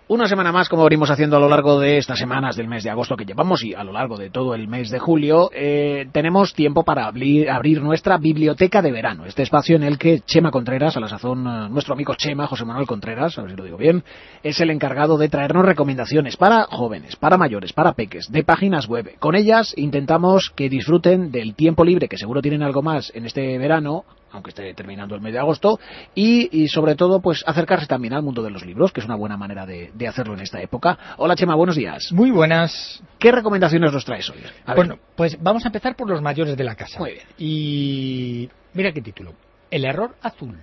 Una semana más, como venimos haciendo a lo largo de estas semanas del mes de agosto que llevamos y a lo largo de todo el mes de julio, tenemos tiempo para abrir nuestra biblioteca de verano. Este espacio en el que Chema Contreras, a la sazón nuestro amigo Chema, José Manuel Contreras, a ver si lo digo bien, es el encargado de traernos recomendaciones para jóvenes, para mayores, para peques, de páginas web. Con ellas intentamos que disfruten del tiempo libre, que seguro tienen algo más en este verano, aunque esté terminando el mes de agosto, y sobre todo pues acercarse también al mundo de los libros, que es una buena manera de hacerlo en esta época. Hola Chema, buenos días. Muy buenas. ¿Qué recomendaciones nos traes hoy? Bueno, pues vamos a empezar por los mayores de la casa. Muy bien. Y mira qué título. El error azul.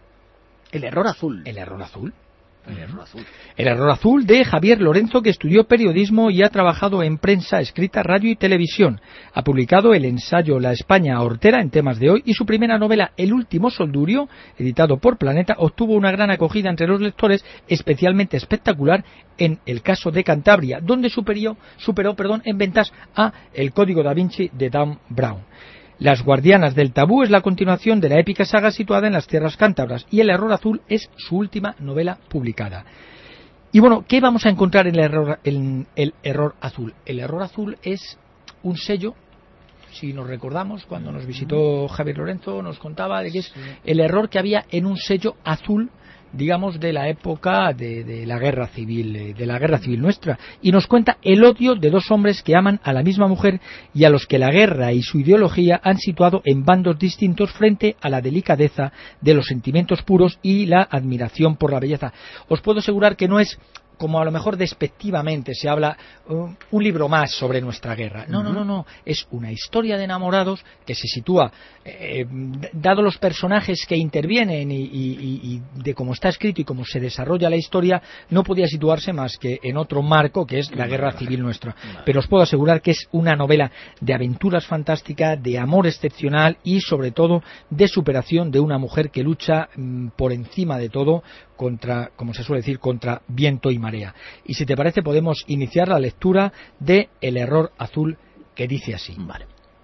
El error azul. El error azul. El error azul. El error azul de Javier Lorenzo, que estudió periodismo y ha trabajado en prensa escrita, radio y televisión. Ha publicado el ensayo La España hortera en temas de hoy y su primera novela El último soldurio, editado por Planeta, obtuvo una gran acogida entre los lectores, especialmente espectacular en el caso de Cantabria, donde superó en ventas a El Código da Vinci de Dan Brown. Las guardianas del tabú es la continuación de la épica saga situada en las tierras cántabras y El error azul es su última novela publicada. Y bueno, ¿qué vamos a encontrar en el error azul? El error azul es un sello, si nos recordamos, cuando nos visitó Javier Lorenzo nos contaba de que es el error que había en un sello azul, digamos, de la época de la guerra civil, nuestra, y nos cuenta el odio de dos hombres que aman a la misma mujer y a los que la guerra y su ideología han situado en bandos distintos frente a la delicadeza de los sentimientos puros y la admiración por la belleza. Os puedo asegurar que no es como a lo mejor despectivamente se habla, un libro más sobre nuestra guerra. No. Es una historia de enamorados que se sitúa, dado los personajes que intervienen y de cómo está escrito y cómo se desarrolla la historia, no podía situarse más que en otro marco que es la guerra civil nuestra. Pero os puedo asegurar que es una novela de aventuras fantástica, de amor excepcional y sobre todo de superación de una mujer que lucha por encima de todo contra, como se suele decir, contra viento y marea. Y si te parece podemos iniciar la lectura de El error azul, que dice así. Vale.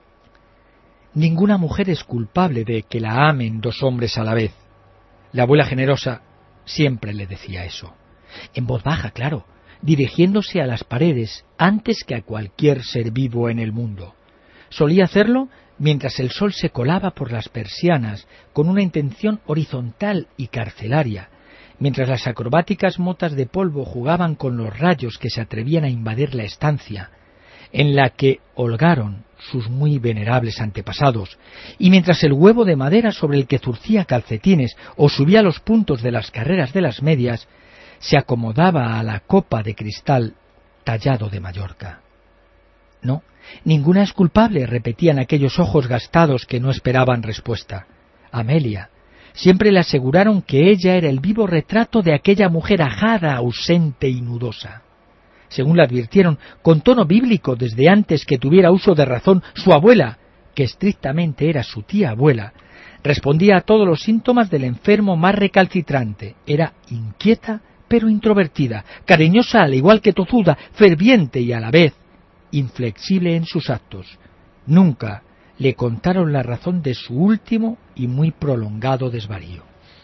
Ninguna mujer es culpable de que la amen dos hombres a la vez. La abuela generosa siempre le decía eso. En voz baja, claro, dirigiéndose a las paredes antes que a cualquier ser vivo en el mundo. Solía hacerlo mientras el sol se colaba por las persianas con una intención horizontal y carcelaria, mientras las acrobáticas motas de polvo jugaban con los rayos que se atrevían a invadir la estancia, en la que holgaron sus muy venerables antepasados, y mientras el huevo de madera sobre el que zurcía calcetines o subía los puntos de las carreras de las medias se acomodaba a la copa de cristal tallado de Mallorca. No, ninguna es culpable, repetían aquellos ojos gastados que no esperaban respuesta. Amelia. Siempre le aseguraron que ella era el vivo retrato de aquella mujer ajada, ausente y nudosa. Según le advirtieron, con tono bíblico desde antes que tuviera uso de razón, su abuela, que estrictamente era su tía abuela, respondía a todos los síntomas del enfermo más recalcitrante. Era inquieta pero introvertida, cariñosa al igual que tozuda, ferviente y a la vez inflexible en sus actos. Nunca le contaron la razón de su último y muy prolongado desvarío.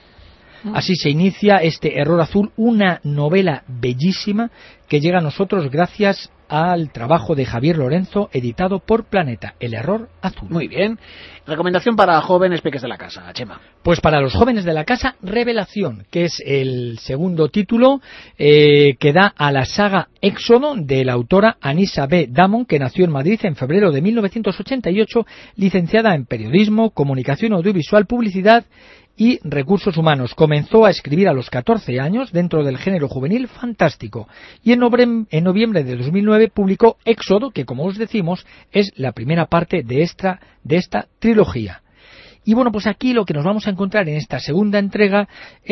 Así se inicia este Error azul, una novela bellísima que llega a nosotros gracias al trabajo de Javier Lorenzo, editado por Planeta, El error azul. Muy bien. Recomendación para jóvenes peques de la casa, Chema. Pues para los jóvenes de la casa, Revelación, que es el segundo título que da a la saga Éxodo de la autora Anissa B. Damon, que nació en Madrid en febrero de 1988, licenciada en Periodismo, Comunicación Audiovisual, Publicidad y Recursos Humanos. Comenzó a escribir a los 14 años dentro del género juvenil fantástico y en noviembre de 2009 publicó Éxodo, que como os decimos es la primera parte de esta trilogía. Y bueno, pues aquí lo que nos vamos a encontrar en esta segunda entrega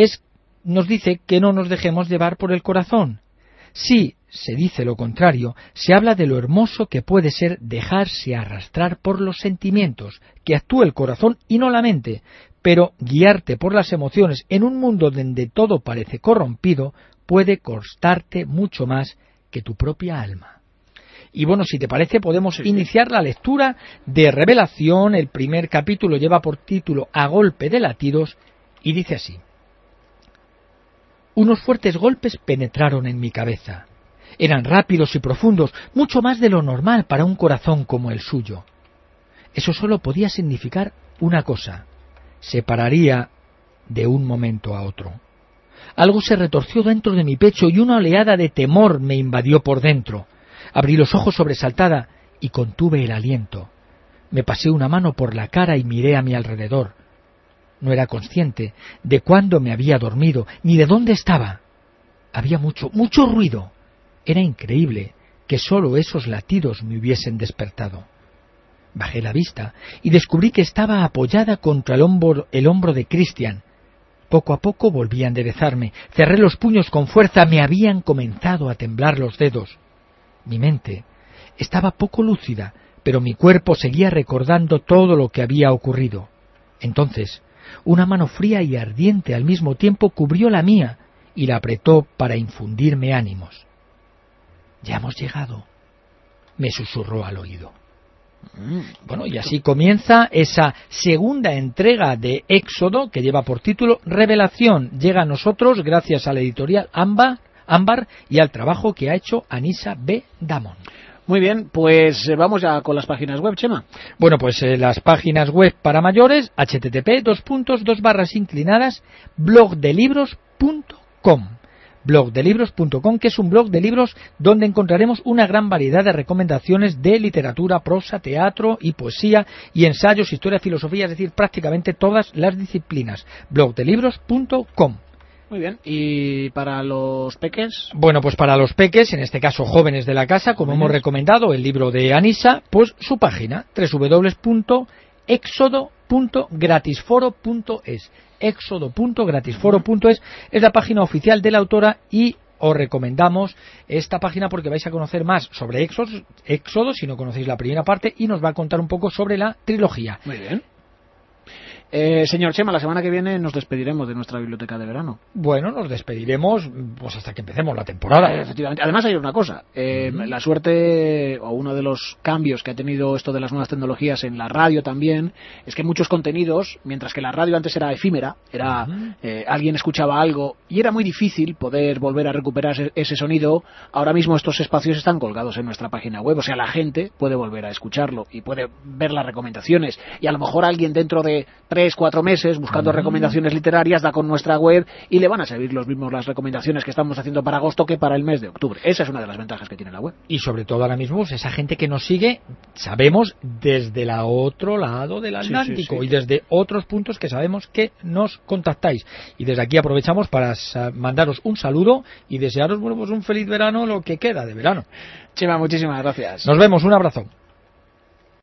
nos dice que no nos dejemos llevar por el corazón. Sí, se dice lo contrario, se habla de lo hermoso que puede ser dejarse arrastrar por los sentimientos, que actúe el corazón y no la mente, pero guiarte por las emociones en un mundo donde todo parece corrompido puede costarte mucho más que tu propia alma. Y bueno, si te parece, podemos iniciar la lectura de Revelación. El primer capítulo lleva por título A golpe de latidos y dice así. Unos fuertes golpes penetraron en mi cabeza. Eran rápidos y profundos, mucho más de lo normal para un corazón como el suyo. Eso solo podía significar una cosa: se pararía de un momento a otro. Algo se retorció dentro de mi pecho y una oleada de temor me invadió por dentro. Abrí los ojos sobresaltada y contuve el aliento. Me pasé una mano por la cara y miré a mi alrededor. No era consciente de cuándo me había dormido, ni de dónde estaba. Había mucho ruido. Era increíble que sólo esos latidos me hubiesen despertado. Bajé la vista y descubrí que estaba apoyada contra el hombro de Christian. Poco a poco volví a enderezarme. Cerré los puños con fuerza. Me habían comenzado a temblar los dedos. Mi mente estaba poco lúcida, pero mi cuerpo seguía recordando todo lo que había ocurrido. Entonces, una mano fría y ardiente al mismo tiempo cubrió la mía y la apretó para infundirme ánimos. «Ya hemos llegado», me susurró al oído. Bueno, y así comienza esa segunda entrega de Éxodo, que lleva por título Revelación. Llega a nosotros gracias a la editorial Ámbar y al trabajo que ha hecho Anissa B. Damon. Muy bien, pues vamos ya con las páginas web, Chema. Bueno, pues las páginas web para mayores, http:// blogdelibros.com. blogdelibros.com, que es un blog de libros donde encontraremos una gran variedad de recomendaciones de literatura, prosa, teatro y poesía y ensayos, historia, filosofía, es decir, prácticamente todas las disciplinas. blogdelibros.com. Muy bien, ¿y para los peques? Bueno, pues para los peques, en este caso jóvenes de la casa, como hemos recomendado el libro de Anissa, pues su página, www.exodo.gratisforo.es. exodo.gratisforo.es es la página oficial de la autora y os recomendamos esta página porque vais a conocer más sobre Éxodo si no conocéis la primera parte, y nos va a contar un poco sobre la trilogía. Muy bien. Señor Chema, la semana que viene nos despediremos de nuestra biblioteca de verano. Bueno, nos despediremos pues hasta que empecemos la temporada. Efectivamente. Además hay una cosa, la suerte o uno de los cambios que ha tenido esto de las nuevas tecnologías en la radio también es que muchos contenidos, mientras que la radio antes era efímera, alguien escuchaba algo y era muy difícil poder volver a recuperar ese sonido, ahora mismo estos espacios están colgados en nuestra página web, o sea, la gente puede volver a escucharlo y puede ver las recomendaciones, y a lo mejor alguien dentro de 3-4 meses buscando recomendaciones literarias da con nuestra web y le van a servir las recomendaciones que estamos haciendo para agosto que para el mes de octubre. Esa es una de las ventajas que tiene la web. Y sobre todo ahora mismo esa gente que nos sigue, sabemos desde el otro lado del Atlántico, y desde otros puntos que sabemos que nos contactáis, y desde aquí aprovechamos para mandaros un saludo y desearos pues un feliz verano, lo que queda de verano. Chema, muchísimas gracias. Nos vemos, un abrazo.